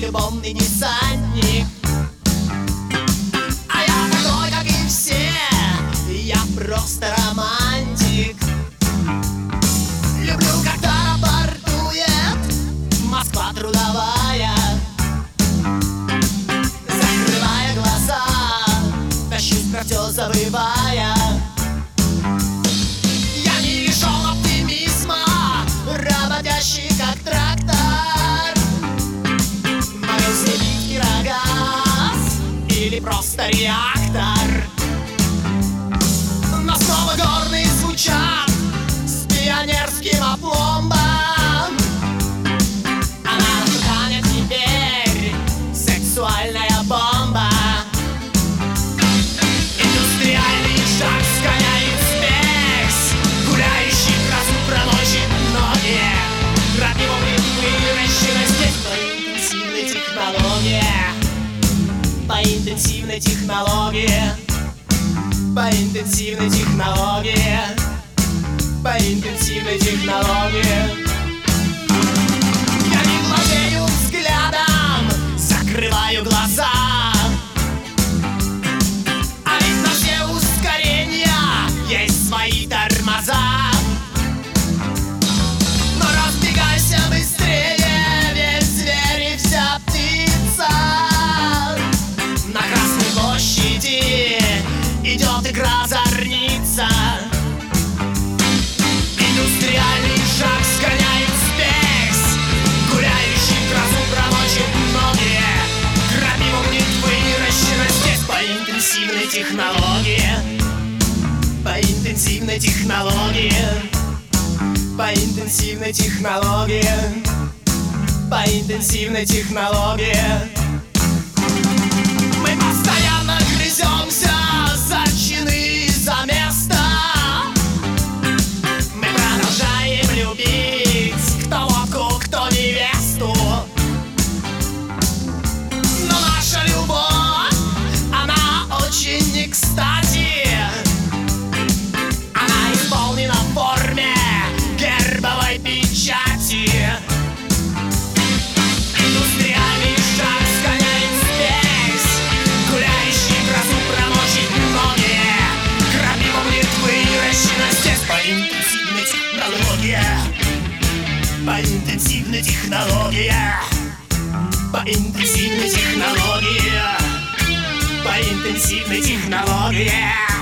любовный десантник. А я такой, как и все, я просто романтик. Люблю, когда рапортует Москва трудовая, закрывая глаза, тащусь про всё забывая. Я не лишён оптимизма, работящий как трактор. Могу взлепить кирогаз или просто реактор. Но снова горные звучат с пионерским опломбом. Она станет теперь сексуальная бомба. Индустриальный шаг сгоняет спесь, гуляющий красу проносит ноги. Град его выращена здесь по интенсивной технологии. По интенсивной технологии. По интенсивной технологии. По интенсивной технологии. Я не владею взглядом, закрываю глаза. А ведь на все ускорения есть свои тормоза. Но разбегайся быстрее, ведь зверь и вся птица. На Красной площади идет игра зорница. Индустриальный шаг сгоняет спесь, гуляющий красу промочит ноги. Крапива будет выращена здесь по интенсивной технологии. По интенсивной технологии. По интенсивной технологии. По интенсивной технологии. Мы постоянно грыземся за чины, за место. Мы продолжаем любить кто водку, кто невесту. Но наша любовь, она очень не кстати. Она исполнена в форме гербовой печати. Индустриальный шаг сгоняет спесь, гуляющий красу промочит ноги. Крапива будет выращена здесь по интенсивной технологии. По интенсивной технологии. По интенсивной технологии. По интенсивной технологии.